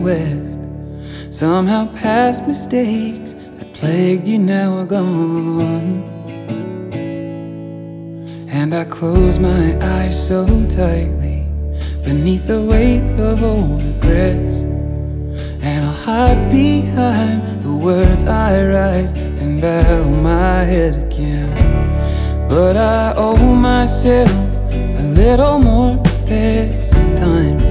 west. Somehow past mistakes that plagued you now are gone, and I close my eyes so tightly beneath the weight of old regrets, and I'll hide behind the words I write and bow my head again. But I owe myself a little more this time.